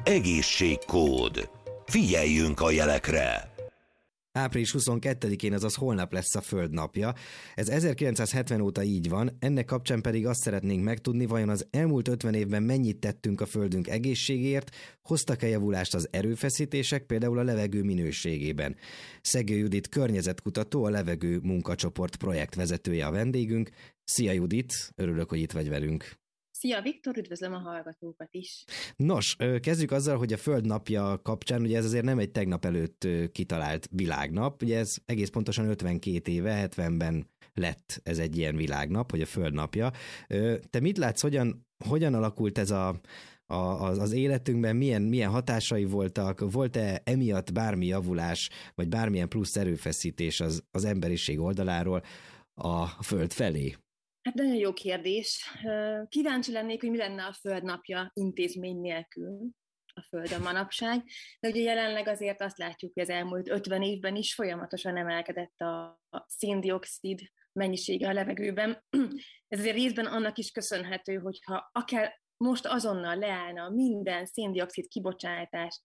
Egészségkód. Figyeljünk a jelekre! Április 22-én, azaz holnap lesz a Föld napja. Ez 1970 óta így van, ennek kapcsán pedig azt szeretnénk megtudni, vajon az elmúlt 50 évben mennyit tettünk a Földünk egészségéért, hoztak-e javulást az erőfeszítések, például a levegő minőségében. Szegő Judit környezetkutató, a Levegő Munkacsoport projektvezetője a vendégünk. Szia Judit, örülök, hogy itt vagy velünk. Szia Viktor, üdvözlöm a hallgatókat is! Nos, kezdjük azzal, hogy a Föld napja kapcsán, ugye ez azért nem egy tegnap előtt kitalált világnap, ugye ez egész pontosan 52 éve, 70-ben lett ez egy ilyen világnap, hogy a Föld napja. Te mit látsz, hogyan alakult ez az életünkben, milyen hatásai voltak, volt-e emiatt bármi javulás, vagy bármilyen plusz erőfeszítés az emberiség oldaláról a Föld felé? Hát nagyon jó kérdés. Kíváncsi lennék, hogy mi lenne a Föld napja intézmény nélkül a Földön manapság, de ugye jelenleg azért azt látjuk, hogy az elmúlt 50 évben is folyamatosan emelkedett a szén-dioxid mennyisége a levegőben. Ez azért részben annak is köszönhető, hogyha akár most azonnal leállna minden szén-dioxid kibocsátás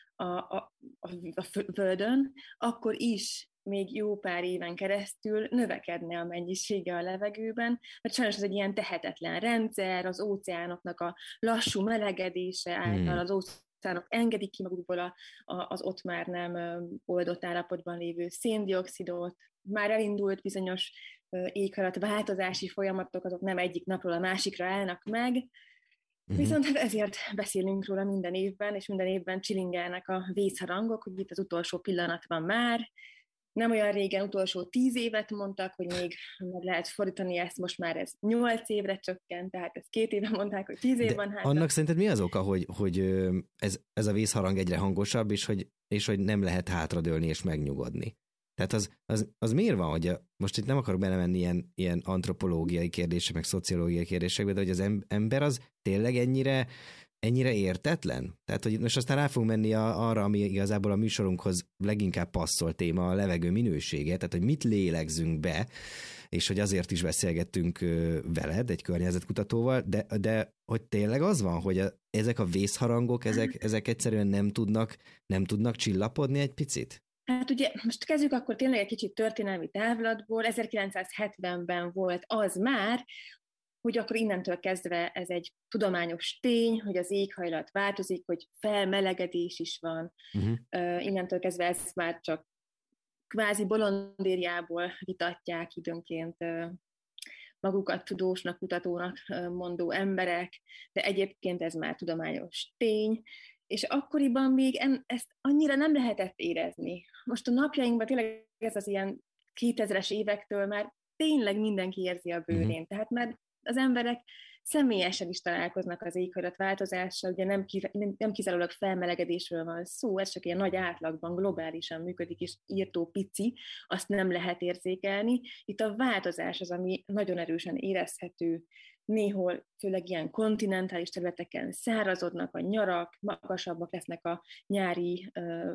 a Földön, akkor is még jó pár éven keresztül növekedne a mennyisége a levegőben, mert sajnos ez egy ilyen tehetetlen rendszer, az óceánoknak a lassú melegedése által az óceánok engedik ki magukból az ott már nem oldott állapotban lévő szén-dioxidot, már elindult bizonyos éghajlatváltozási folyamatok, azok nem egyik napról a másikra állnak meg, viszont hát ezért beszélünk róla minden évben, és minden évben csilingelnek a vészharangok, hogy itt az utolsó pillanat van már. Nem olyan régen, utolsó 10 évet mondtak, hogy még meg lehet fordítani ezt, most már ez 8 évre csökkent, tehát ezt 2 éve mondták, hogy 10 év van hátra. Annak szerinted mi az oka, hogy ez a vészharang egyre hangosabb, és hogy nem lehet hátradőlni és megnyugodni? Tehát az miért van, hogy most itt nem akarok belemenni ilyen antropológiai kérdések, meg szociológiai kérdésekbe, de hogy az ember az tényleg ennyire értetlen? Tehát, hogy most aztán rá fogunk menni arra, ami igazából a műsorunkhoz leginkább passzol téma, a levegő minősége, tehát, hogy mit lélegzünk be, és hogy azért is beszélgettünk veled, egy környezetkutatóval, de hogy tényleg az van, hogy ezek a vészharangok, ezek egyszerűen nem tudnak csillapodni egy picit? Hát ugye most kezdjük akkor tényleg egy kicsit történelmi távlatból. 1970-ben volt az már, hogy akkor innentől kezdve ez egy tudományos tény, hogy az éghajlat változik, hogy felmelegedés is van. Innentől kezdve ezt már csak kvázi bolondériából vitatják időnként magukat tudósnak, kutatónak mondó emberek, de egyébként ez már tudományos tény, és akkoriban még ezt annyira nem lehetett érezni. Most a napjainkban tényleg ez az ilyen 2000-es évektől már tényleg mindenki érzi a bőrén, tehát már az emberek személyesen is találkoznak az éghajlatváltozással, ugye nem kizárólag felmelegedésről van szó, ez csak ilyen nagy átlagban globálisan működik, és írtó pici, azt nem lehet érzékelni. Itt a változás az, ami nagyon erősen érezhető, néhol főleg ilyen kontinentális területeken szárazodnak a nyarak, magasabbak lesznek a nyári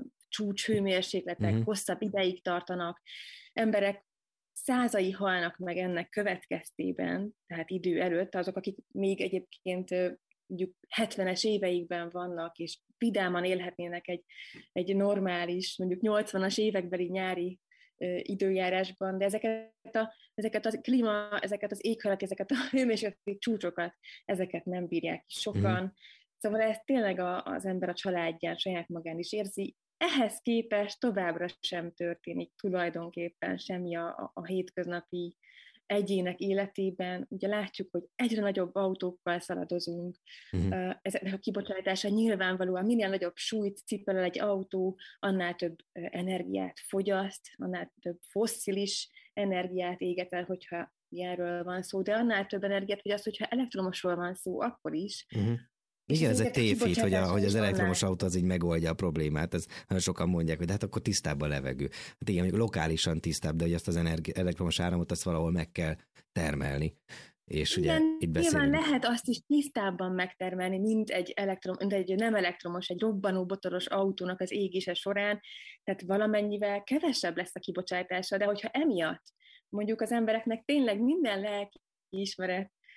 csúcshőmérsékletek, hosszabb ideig tartanak, emberek százai halnak meg ennek következtében, tehát idő előtt, azok, akik még egyébként mondjuk 70-es éveikben vannak, és vidáman élhetnének egy normális, mondjuk 80-as évekbeli nyári időjárásban, de ezeket a klíma, ezeket az éghajlat, ezeket a hőmérsékleti csúcsokat, ezeket nem bírják ki sokan. Szóval ez tényleg az ember a családján, saját magán is érzi. Ehhez képest továbbra sem történik tulajdonképpen semmi a hétköznapi egyének életében. Ugye látjuk, hogy egyre nagyobb autókkal szaladozunk. Ezeknek a kibocsátása nyilvánvalóan minél nagyobb súlyt cipel egy autó, annál több energiát fogyaszt, annál több fosszilis energiát éget el, hogyha ilyenről van szó, de annál több energiát fogyaszt, hogyha elektromosról van szó, akkor is. Igen, ez egy tévhit, hogy az elektromos autó az így megoldja a problémát. Ez nagyon sokan mondják, hogy de hát akkor tisztább a levegő. Hát igen, mondjuk lokálisan tisztább, de hogy azt az elektromos áramot azt valahol meg kell termelni. És ugye igen, itt beszélünk. Nyilván lehet azt is tisztábban megtermelni, mint egy nem elektromos, egy robbanó botoros autónak az égése során, tehát valamennyivel kevesebb lesz a kibocsátása, de hogyha emiatt mondjuk az embereknek tényleg minden lelki ismeret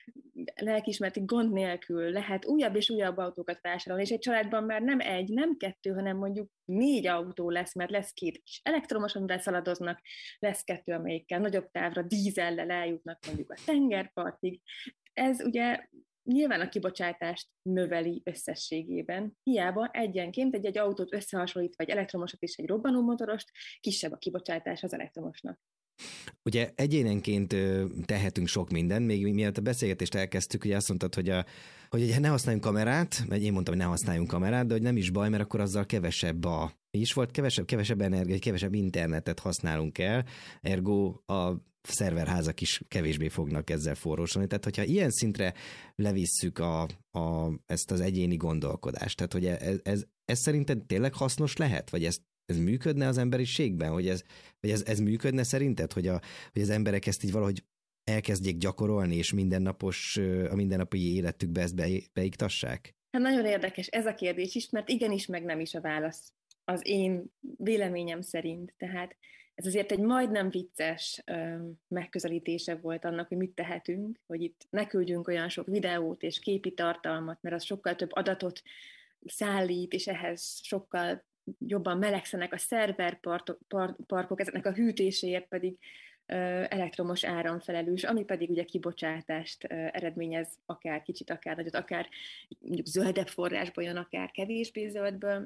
lelkiismereti gond nélkül lehet újabb és újabb autókat vásárolni, és egy családban már nem egy, nem kettő, hanem mondjuk 4 autó lesz, mert lesz 2 kis elektromos, amivel szaladoznak, lesz 2, amelyikkel nagyobb távra dízellel eljutnak mondjuk a tengerpartig. Ez ugye nyilván a kibocsátást növeli összességében. Hiába egyenként egy autót összehasonlítva, egy elektromosat és egy robbanómotorost, kisebb a kibocsátás az elektromosnak. Ugye egyénenként tehetünk sok mindent, még mielőtt a beszélgetést elkezdtük, ugye azt mondtad, hogy ugye ne használjunk kamerát, vagy én mondtam, hogy ne használjunk kamerát, de hogy nem is baj, mert akkor azzal kevesebb kevesebb energia, kevesebb internetet használunk el, ergo a szerverházak is kevésbé fognak ezzel forrósolni. Tehát, hogyha ilyen szintre levisszük ezt az egyéni gondolkodást, tehát, hogy ez szerinted tényleg hasznos lehet? Vagy ez működne az emberiségben? Vagy ez működne szerinted, hogy az emberek ezt így valahogy elkezdjék gyakorolni, és a mindennapi életükbe ezt beiktassák? Hát nagyon érdekes ez a kérdés is, mert igenis, meg nem is a válasz az én véleményem szerint. Tehát ez azért egy majdnem vicces megközelítése volt annak, hogy mit tehetünk, hogy itt ne küldjünk olyan sok videót és képi tartalmat, mert az sokkal több adatot szállít, és ehhez sokkal jobban melegszenek a szerverparkok, ezeknek a hűtéséért pedig elektromos áram felelős, ami pedig ugye kibocsátást eredményez, akár kicsit, akár nagyot, akár mondjuk zöldebb forrásból jön, akár kevésbé zöldből.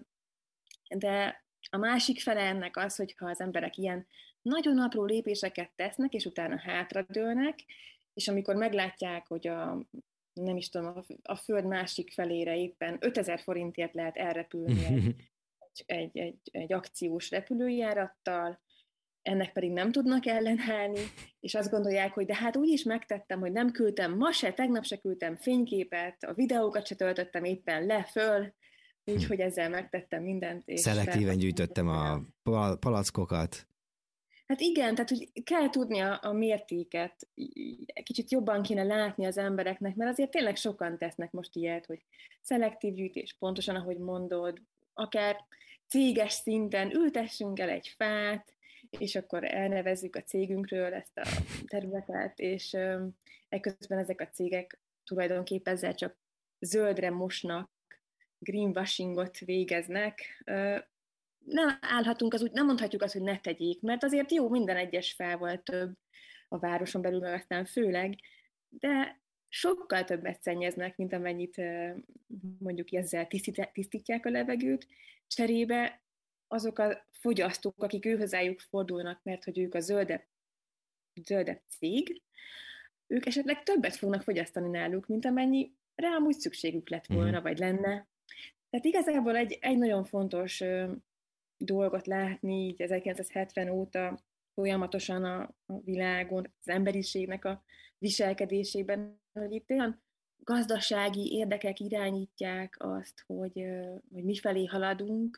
De a másik fele ennek az, hogyha az emberek ilyen nagyon apró lépéseket tesznek, és utána hátradőlnek, és amikor meglátják, hogy nem is tudom, a föld másik felére éppen 5000 forintért lehet elrepülni egy akciós repülőjárattal, ennek pedig nem tudnak ellenállni, és azt gondolják, hogy de hát úgy is megtettem, hogy nem küldtem ma se, tegnap se küldtem fényképet, a videókat se töltöttem éppen föl, úgyhogy ezzel megtettem mindent. És szelektíven gyűjtöttem a palackokat. Hát igen, tehát hogy kell tudni a mértéket, kicsit jobban kéne látni az embereknek, mert azért tényleg sokan tesznek most ilyet, hogy szelektív gyűjtés, pontosan ahogy mondod, akár céges szinten ültessünk el egy fát, és akkor elnevezzük a cégünkről ezt a területet, és ekközben ezek a cégek tulajdonképpen ezzel csak zöldre mosnak, greenwashingot végeznek. Nem állhatunk nem mondhatjuk azt, hogy ne tegyék, mert azért jó minden egyes fával több a városon belül, meg aztán főleg, de sokkal többet szennyeznek, mint amennyit mondjuk ezzel tisztítják a levegőt. Cserébe azok a fogyasztók, akik hozzájuk fordulnak, mert hogy ők a zöldebb cég, ők esetleg többet fognak fogyasztani náluk, mint amennyi rá amúgy szükségük lett volna, vagy lenne. Tehát igazából egy nagyon fontos dolgot látni így 1970 óta folyamatosan a világon, az emberiségnek a viselkedésében, hogy itt olyan gazdasági érdekek irányítják azt, hogy mifelé haladunk,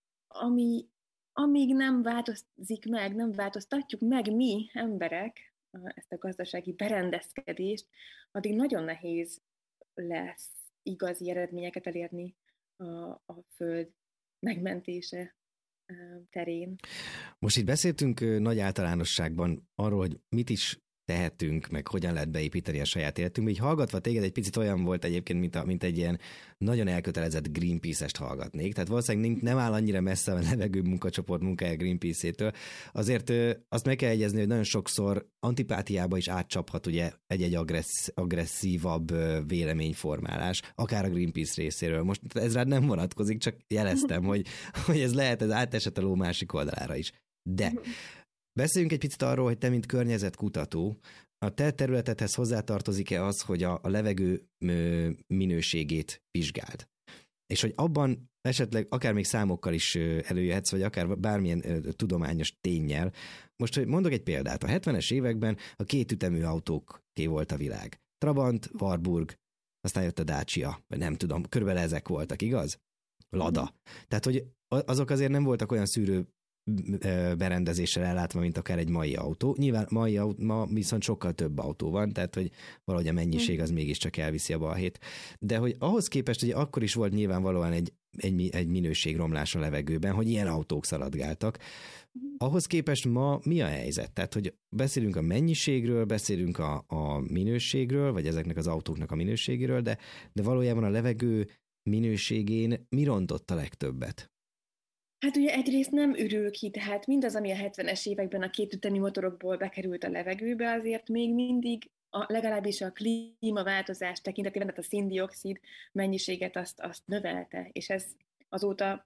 amíg nem változik meg, nem változtatjuk meg mi, emberek, ezt a gazdasági berendezkedést, addig nagyon nehéz lesz igazi eredményeket elérni a Föld megmentése terén. Most itt beszéltünk nagy általánosságban arról, hogy mit is tehetünk, meg hogyan lehet beépíteni a saját életünkbe. Így hallgatva téged egy picit olyan volt egyébként, mint egy ilyen nagyon elkötelezett Greenpeace-est hallgatnék. Tehát valószínűleg nem áll annyira messze a levegő munkacsoport munkája Greenpeace-étől. Azért azt meg kell jegyezni, hogy nagyon sokszor antipátiába is átcsaphat ugye egy agresszívabb véleményformálás, akár a Greenpeace részéről. Most ez rád nem vonatkozik, csak jeleztem, hogy ez lehet, ez átesett a ló másik oldalára is. De beszéljünk egy picit arról, hogy te, mint környezetkutató, a te területedhez hozzátartozik-e az, hogy a levegő minőségét vizsgáld? És hogy abban esetleg akár még számokkal is előjöhetsz, vagy akár bármilyen tudományos ténnyel. Most, hogy mondok egy példát, a 70-es években a kétütemű autóké volt a világ. Trabant, Warburg, aztán jött a Dacia, vagy nem tudom, körülbelül ezek voltak, igaz? Lada. Tehát, hogy azok azért nem voltak olyan szűrő berendezéssel ellátva, mint akár egy mai autó. Nyilván ma viszont sokkal több autó van, tehát hogy valahogy a mennyiség az mégiscsak elviszi a balhét. De hogy ahhoz képest, hogy akkor is volt nyilvánvalóan egy minőségromlás a levegőben, hogy ilyen autók szaladgáltak. Ahhoz képest ma mi a helyzet? Tehát, hogy beszélünk a mennyiségről, beszélünk a minőségről, vagy ezeknek az autóknak a minőségéről, de valójában a levegő minőségén mi rontott a legtöbbet? Hát ugye egyrészt nem ürül ki, tehát mindaz, ami a 70-es években a kétütemi motorokból bekerült a levegőbe, azért még mindig legalábbis a klímaváltozás tekintetében, tehát a szén-dioxid mennyiséget azt növelte, és ez azóta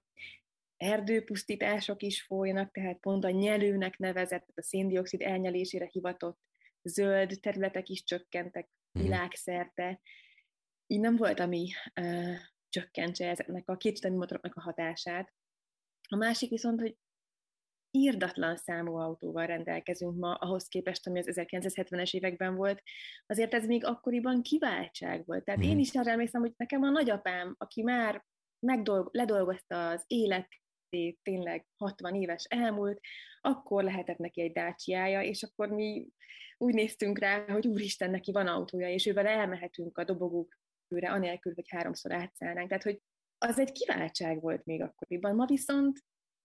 erdőpusztítások is folynak, tehát pont a nyelőnek nevezett, a szén-dioxid elnyelésére hivatott zöld területek is csökkentek világszerte. Így nem volt, ami csökkentse ezeknek a kétütemi motoroknak a hatását. A másik viszont, hogy irdatlan számú autóval rendelkezünk ma, ahhoz képest, ami az 1970-es években volt. Azért ez még akkoriban kiváltság volt. Tehát én is arra emlékszem, hogy nekem a nagyapám, aki már ledolgozta az életét, tényleg 60 éves elmúlt, akkor lehetett neki egy Dacia-ja, és akkor mi úgy néztünk rá, hogy úristen, neki van autója, és ővel elmehetünk a dobogókőre, anélkül, hogy 3-szor átszállnánk. Tehát, hogy az egy kiváltság volt még akkoriban. Ma viszont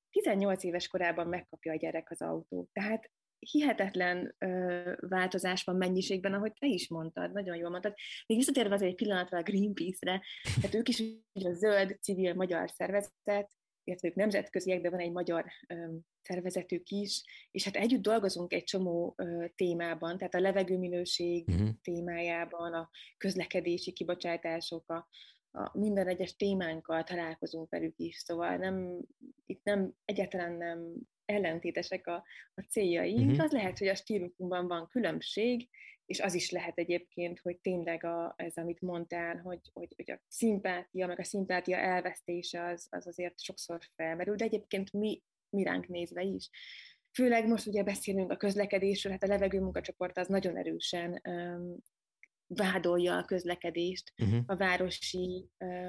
18 éves korában megkapja a gyerek az autót. Tehát hihetetlen változás van mennyiségben, ahogy te is mondtad, nagyon jól mondtad. Még visszatérve azért egy pillanatra a Greenpeace-re, tehát ők is a zöld civil magyar szervezet, illetve ők nemzetköziek, de van egy magyar szervezetük is, és hát együtt dolgozunk egy csomó témában, tehát a levegőminőség témájában, a közlekedési kibocsátások, a minden egyes témánkkal találkozunk velük is, szóval itt egyáltalán nem ellentétesek a céljaink. Az lehet, hogy a stílusunkban van különbség, és az is lehet egyébként, hogy tényleg ez, amit mondtál, hogy a szimpátia, meg a szimpátia elvesztése az azért sokszor felmerül, de egyébként mi ránk nézve is. Főleg most ugye beszélünk a közlekedésről, hát a levegőmunkacsoport az nagyon erősen vádolja a közlekedést a városi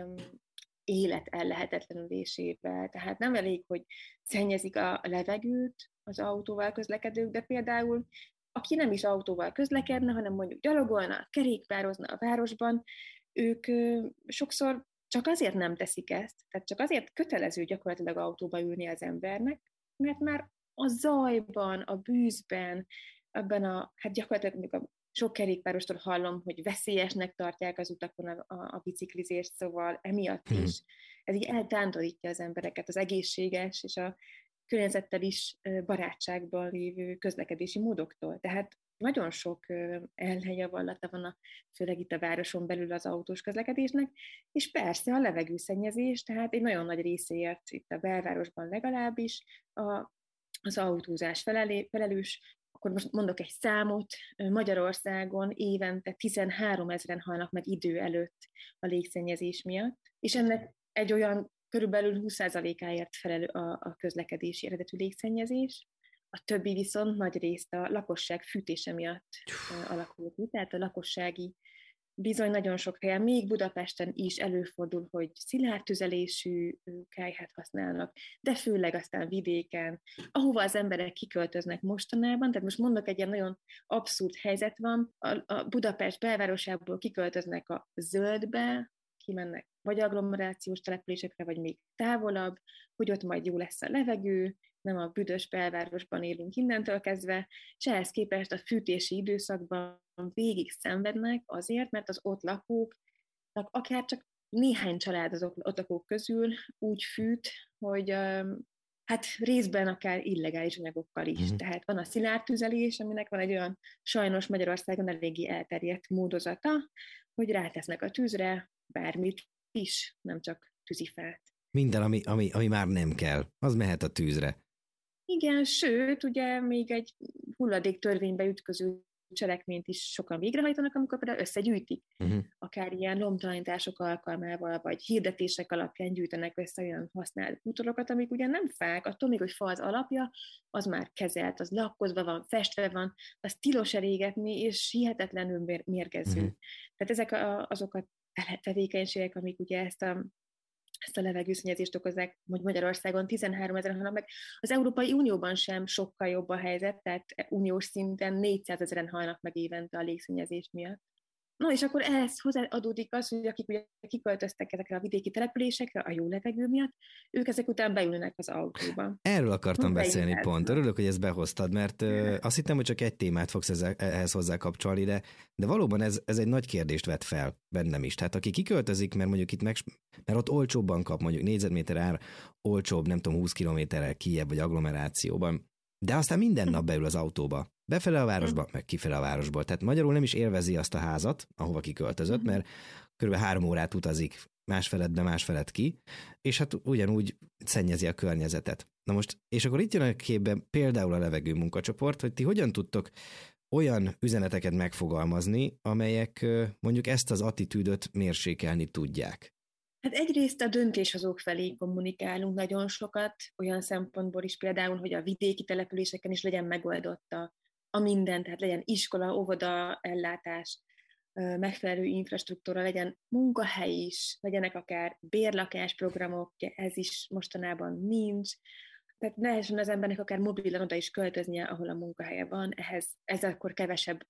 élet ellehetetlenülésével. Tehát nem elég, hogy szennyezik a levegőt az autóval közlekedők, de például aki nem is autóval közlekedne, hanem mondjuk gyalogolna, kerékpározna a városban, ők sokszor csak azért nem teszik ezt, tehát csak azért kötelező gyakorlatilag autóba ülni az embernek, mert már a zajban, a bűzben, hát gyakorlatilag mondjuk sok kerékpárostól hallom, hogy veszélyesnek tartják az utakon a biciklizést, szóval emiatt is. Ez így eltántorítja az embereket az egészséges és a környezettel is barátságban lévő közlekedési módoktól. Tehát nagyon sok ellenjavallata van, főleg itt a városon belül az autós közlekedésnek, és persze a levegőszennyezés, tehát egy nagyon nagy részéért itt a belvárosban legalábbis az autózás felelős. Akkor most mondok egy számot, Magyarországon évente 13 000-en halnak meg idő előtt a légszennyezés miatt, és ennek egy olyan körülbelül 20%-áért felelő a közlekedési eredetű légszennyezés, a többi viszont nagy részt a lakosság fűtése miatt alakult ki, tehát a lakossági bizony nagyon sok helyen, még Budapesten is előfordul, hogy szilárd tüzelésű kályhát használnak, de főleg aztán vidéken, ahova az emberek kiköltöznek mostanában, tehát most mondok, egy ilyen nagyon abszurd helyzet van, a Budapest belvárosából kiköltöznek a zöldbe, kimennek vagy agglomerációs településekre, vagy még távolabb, hogy ott majd jó lesz a levegő, nem a büdös belvárosban élünk innentől kezdve, és ehhez képest a fűtési időszakban végig szenvednek azért, mert az ott lakóknak akár csak néhány család az ott lakók közül úgy fűt, hogy hát részben akár illegális anyagokkal is. Tehát van a szilárd tüzelés, aminek van egy olyan sajnos Magyarországon eléggé elterjedt módozata, hogy rátesznek a tűzre bármit is, nem csak tűzifát. Minden, ami már nem kell, az mehet a tűzre. Igen, sőt, ugye még egy hulladéktörvénybe ütköző cselekményt is sokan végrehajtanak, amikor például összegyűjtik. Akár ilyen lomtalanítások alkalmával, vagy hirdetések alapján gyűjtenek össze olyan használt bútorokat, amik ugye nem fák, attól még, hogy fa az alapja, az már kezelt, az lakkozva van, festve van, az tilos elégetni, és hihetetlenül mérgező. Tehát ezek azok a tevékenységek, amik ugye ezt a ezt a levegőszennyezést okozzák, hogy Magyarországon 13 000 halnak meg. Az Európai Unióban sem sokkal jobb a helyzet, tehát uniós szinten 400 000 halnak meg évente a légszennyezés miatt. No, és akkor ehhez hozzáadódik az, hogy akik ugye kiköltöztek ezekre a vidéki településekre a jó levegő miatt, ők ezek után beülnek az autóba. Erről akartam beszélni pont. Örülök, hogy ezt behoztad, mert azt hittem, hogy csak egy témát fogsz ehhez hozzá kapcsolni, de valóban ez egy nagy kérdést vet fel bennem is. Tehát aki kiköltözik, mert mondjuk itt mert ott olcsóbban kap, mondjuk négyzetméter ár olcsóbb, nem tudom, 20 kilométerrel kijebb vagy agglomerációban, de aztán minden nap beül az autóba. Befele a városba, meg kifele a városból. Tehát magyarul nem is élvezi azt a házat, ahova kiköltözött, mert kb. 3 órát utazik másfelett be, másfelett ki, és hát ugyanúgy szennyezi a környezetet. Na most, és akkor itt jön a képbe például a levegő munkacsoport, hogy ti hogyan tudtok olyan üzeneteket megfogalmazni, amelyek mondjuk ezt az attitűdöt mérsékelni tudják. Hát egyrészt a döntéshozók felé kommunikálunk nagyon sokat, olyan szempontból is például, hogy a vidéki településeken is legyen megoldott a minden, tehát legyen iskola, óvoda, ellátás, megfelelő infrastruktúra, legyen munkahely is, legyenek akár bérlakásprogramok, ez is mostanában nincs, tehát lehessen az embernek akár mobilan oda is költöznie, ahol a munkahelye van, ez akkor kevesebb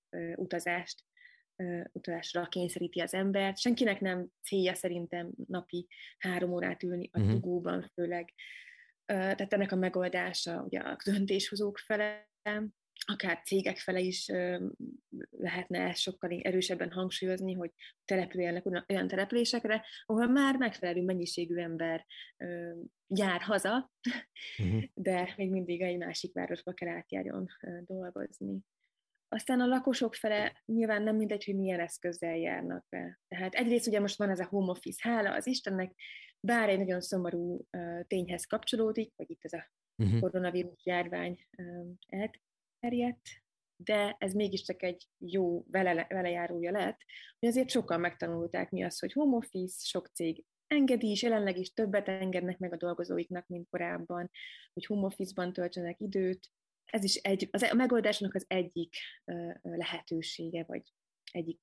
utazásra kényszeríti az embert. Senkinek nem célja szerintem napi 3 órát ülni a dugóban, főleg. Tehát ennek a megoldása ugye a döntéshozók fele, akár cégek fele is lehetne ezt sokkal erősebben hangsúlyozni, hogy települjenek olyan településekre, ahol már megfelelő mennyiségű ember jár haza, de még mindig egy másik városba kell átjárjon dolgozni. Aztán a lakosok fele nyilván nem mindegy, hogy milyen eszközzel járnak be. Tehát egyrészt ugye most van ez a home office, hála az Istennek, bár egy nagyon szomorú tényhez kapcsolódik, hogy itt ez a koronavírus járvány elterjedt, de ez mégiscsak egy jó velejárója lett, hogy azért sokan megtanulták mi az, hogy home office, sok cég engedi is, jelenleg is többet engednek meg a dolgozóiknak, mint korábban, hogy home office-ban töltsenek időt. Ez is a megoldásnak az egyik lehetősége, vagy egyik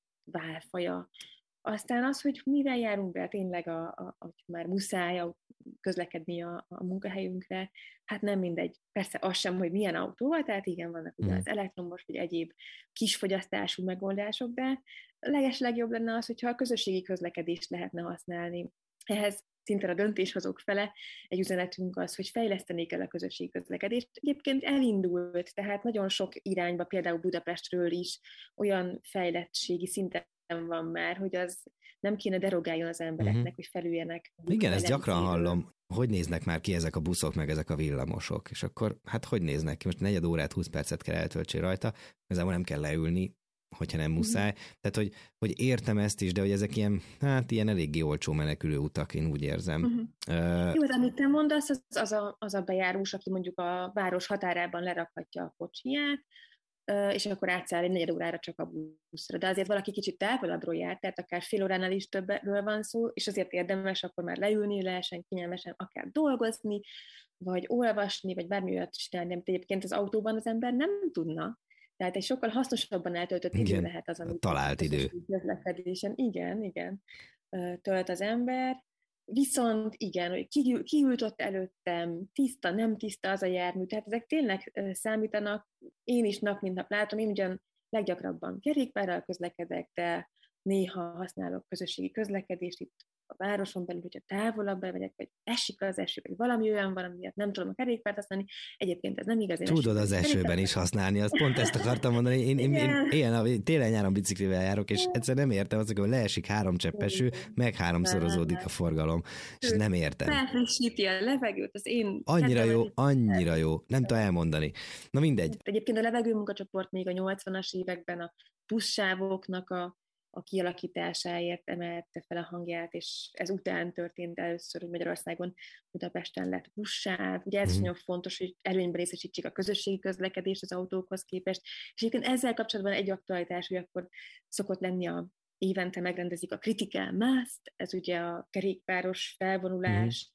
válfaja. Aztán az, hogy mivel járunk be tényleg, hogy már muszáj közlekedni a munkahelyünkre, hát nem mindegy. Persze az sem, hogy milyen autóval, tehát igen, vannak ugye az elektromos, vagy egyéb kisfogyasztású megoldások, de legeslegjobb lenne az, hogyha a közösségi közlekedést lehetne használni. Ehhez szinte a döntéshozók fele egy üzenetünk az, hogy fejleszteni kell a közösségi közlekedést. Egyébként elindult, tehát nagyon sok irányba, például Budapestről is olyan fejlettségi szinten van már, hogy az nem kéne derogáljon az embereknek, hogy felüljenek. Igen, ezt gyakran hallom. Hogy néznek már ki ezek a buszok, meg ezek a villamosok? És akkor, hát hogy néznek ki? Most 4 órát, 20 percet kell eltöltsél rajta, igazából nem kell leülni, hogyha nem muszáj. Tehát, hogy értem ezt is, de hogy ezek ilyen eléggé olcsó menekülő utak, én úgy érzem. Jó, az amit te mondasz, az a bejárós, aki mondjuk a város határában lerakhatja a kocsiját, és akkor átszáll egy 4 órára csak a buszra. De azért valaki kicsit távolabbról jár, tehát akár fél óránál is többről van szó, és azért érdemes akkor már leülni, lehessen kényelmesen akár dolgozni, vagy olvasni, vagy bármi olyat csinálni, amit egyébként az autóban az ember nem tudna. Tehát egy sokkal hasznosabban eltöltött idő lehet az, amit talált idő. Közlekedésen. Igen, tölt az ember. Viszont igen, hogy ki ült ott előttem, tiszta, nem tiszta az a jármű, tehát ezek tényleg számítanak. Én is nap mint nap látom, én ugyan leggyakrabban kerékpárral közlekedek, de néha használok közösségi közlekedést itt a városon belül, hogyha távolabb megyek, vagy esik az eső, vagy valami olyan van, amiért nem tudom a kerékpárt használni. Egyébként ez nem igaz. Tudod az esőben is használni, azt pont ezt akartam mondani. Én télen-nyáron biciklivel járok, és egyszer nem értem, az, hogy leesik 3 csepp eső, meg 3-szorozódik a forgalom, és nem értem. Felfrissíti a levegőt, az én... Annyira jó, nem tudom elmondani. Na mindegy. Egyébként a levegőmunkacsoport még a 80-as években a buszsávoknak a kialakításáért emelte fel a hangját, és ez után történt először, hogy Magyarországon Budapesten lett buszsáv. Ugye ez is nagyon fontos, hogy előnyben részesítsék a közösségi közlekedést az autókhoz képest. És egyébként ezzel kapcsolatban egy aktualitás, hogy akkor szokott lenni évente megrendezik a Critical Mass-t, ez ugye a kerékpáros felvonulás,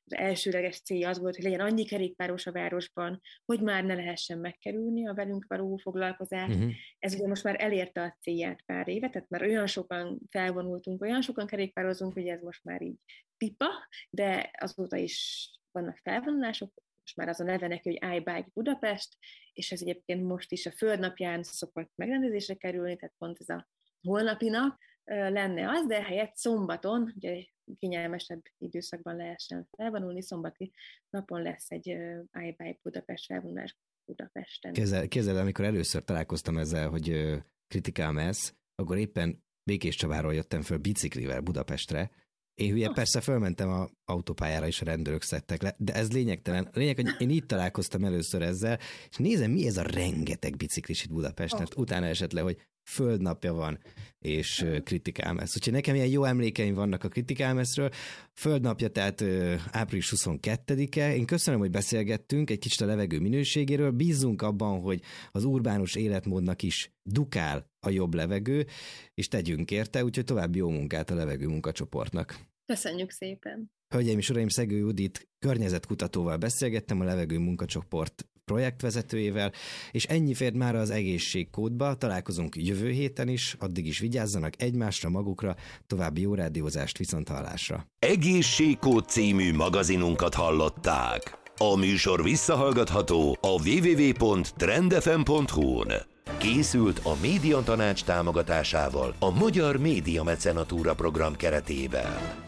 elsőleges célja az volt, hogy legyen annyi kerékpáros a városban, hogy már ne lehessen megkerülni a velünk való foglalkozást. Ez ugye most már elérte a célját pár éve, tehát már olyan sokan felvonultunk, olyan sokan kerékpározunk, hogy ez most már így pipa, de azóta is vannak felvonulások, most már az a neve neki, hogy iBike Budapest, és ez egyébként most is a Földnapján szokott megrendezésre kerülni, tehát pont ez a holnapi nap lenne az, de helyett szombaton, ugye kényelmesebb időszakban lehessen felvonulni, szombati napon lesz egy iBike Budapest felvonulás Budapesten. Képzeld, amikor először találkoztam ezzel, hogy Critical Mass, akkor éppen Békés Csabáról jöttem föl biciklivel Budapestre. Én hülye, persze fölmentem az autópályára, és a rendőrök szedtek le, de ez lényegtelen. A lényeg, hogy én itt találkoztam először ezzel, és nézem, mi ez a rengeteg biciklis itt Budapesten. Utána esett le, hogy Földnapja van, és Critical Mass. Úgyhogy nekem ilyen jó emlékeim vannak a Critical Massről. Földnapja, tehát április 22-e. Én köszönöm, hogy beszélgettünk egy kicsit a levegő minőségéről. Bízzunk abban, hogy az urbánus életmódnak is dukál a jobb levegő, és tegyünk érte, úgyhogy további jó munkát a levegő munkacsoportnak. Köszönjük szépen! Hölgyeim és uraim, Szegő Judit környezetkutatóval beszélgettem, a levegő munkacsoport projektvezetőjével, és ennyi fért már az egészségkódba, találkozunk jövő héten is, addig is vigyázzanak egymásra, magukra, további jó rádiózást, viszonthallásra. Egészségkód című magazinunkat hallották. A műsor visszahallgatható a www.trendfm.hu-n. Készült a Média Tanács támogatásával a Magyar Média Mecenatúra program keretében.